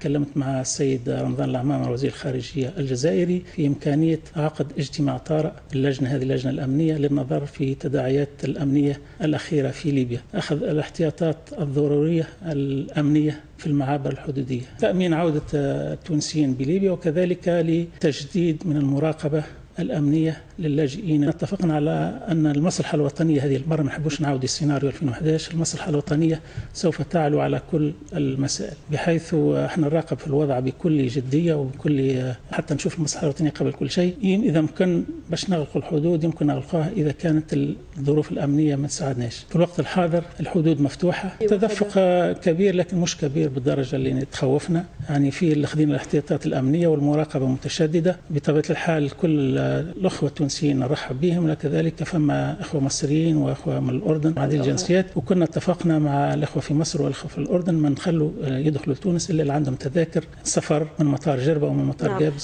تكلمت مع السيد رمضان العمامة وزير الخارجية الجزائري في إمكانية عقد اجتماع طارئ اللجنة هذه اللجنة الأمنية للنظر في تداعيات الأمنية الأخيرة في ليبيا، أخذ الاحتياطات الضرورية الأمنية في المعابر الحدودية، تأمين عودة التونسيين بليبيا، وكذلك لتجديد من المراقبة الأمنية للاجئين. اتفقنا على أن المصلحة الوطنية هذه المرة ما نحبوش نعود السيناريو 2011، المصلحة الوطنية سوف تعلو على كل المسائل، بحيث احنا نراقب في الوضع بكل جدية وبكل حتى نشوف المصلحة الوطنية قبل كل شيء. إذا ممكن باش نغلق الحدود يمكن نغلقها إذا كانت الظروف الأمنية ما تساعدناش. في الوقت الحاضر الحدود مفتوحة، تدفق كبير لكن مش كبير بالدرجة اللي تخوفنا، يعني في الاخذين الاحتياطات الأمنية والمراقبة متشددة. بطبيعة الحال كل الأخوة التونسيين نرحب بهم، وكذلك فما أخوة مصريين وأخوة من الأردن عديد الجنسيات، وكنا اتفقنا مع الأخوة في مصر والأخوة في الأردن ما نخلوا يدخلوا تونس إلا اللي عندهم تذاكر سفر من مطار جربة ومن مطار جابس.